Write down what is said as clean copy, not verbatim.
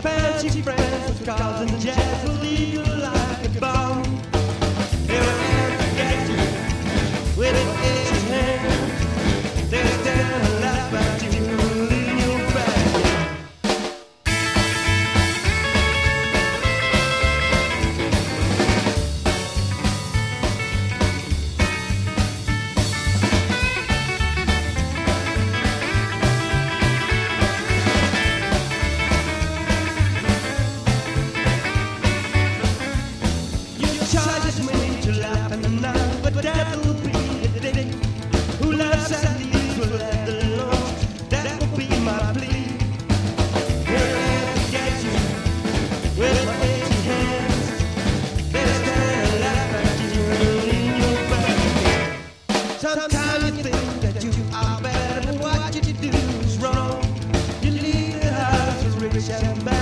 fancy friends with cars and jazz will leave you like a bomb. They'll forget you with an itchy hand. They'll stand and laugh at you in your back. Charges me to laugh in the night, but that will be the day. Who loves and leaves will let alone. That will be my plea. Here I get you with my itchy hands. They'll stand and laugh at you in your back. Sometimes you think that you are better, but what you do is wrong. You leave the house rich and bad.